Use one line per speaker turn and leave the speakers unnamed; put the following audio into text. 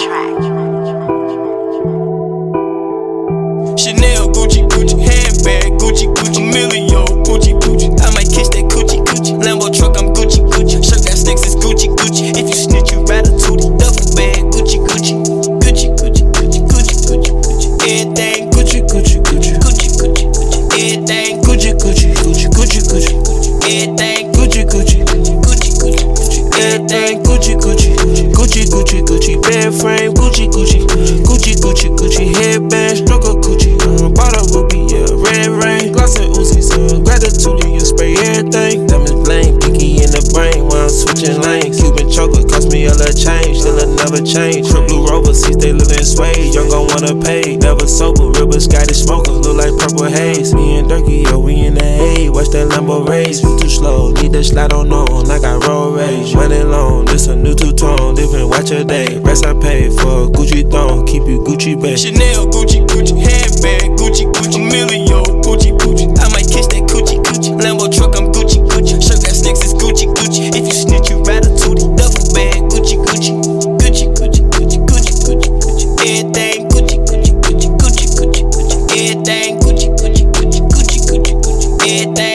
Chanel, Gucci, Gucci, handbag, Gucci, Gucci, Emilio, Gucci, Gucci. I might kiss that Gucci, Gucci. Lambo truck, I'm Gucci, Gucci. Shirt got sticks, it's Gucci, Gucci. If you snitch, you ratatouille. Duffel bag, Gucci, Gucci, Gucci, Gucci, Gucci, Gucci, Gucci, Gucci. Everything Gucci, Gucci, Gucci, Gucci, Gucci, Gucci. Everything Gucci, Gucci, Gucci, Gucci, Gucci, Gucci. Everything Gucci, Gucci, Gucci, Gucci, Gucci, Gucci. Everything Gucci, Gucci, Gucci, Gucci, Gucci. Bed frame, Gucci, Gucci, Gucci, Gucci, Gucci. Headband, stroke of Gucci. Bought a ruby, yeah, red rain. Gloss and Uzi, gratitude, you spray everything. Diamonds blame, picky in the brain while I'm switching lanes. Cuban chocolate cost me a little change, still it never change. Trip blue Rover seats, they live in suede. Young gon' wanna pay, never sober. River Scotty smoker, look like purple haze. Me and Durkee, yo, we in the hay. Watch that Lambo race, you too slow. Need that slide on, I got road rage. Money long, this a new two-tone, different watch a day. Rest I paid for a Gucci thong, keep you Gucci babe. Chanel, Gucci, Gucci, handbag, Gucci, Gucci, Emilio, Gucci, Gucci. I might kiss that Gucci, Gucci. Lambo truck, I'm Gucci, Gucci. Shirt got sticks, it's Gucci, Gucci. If you snitch, you ratatouille. Duffel bag, Gucci, Gucci, Gucci, Gucci, Gucci, Gucci, Gucci, Gucci. Everything Gucci, Gucci, Gucci, Gucci, Gucci, Gucci. Everything Gucci, Gucci, Gucci, Gucci, Gucci, Gucci. Everything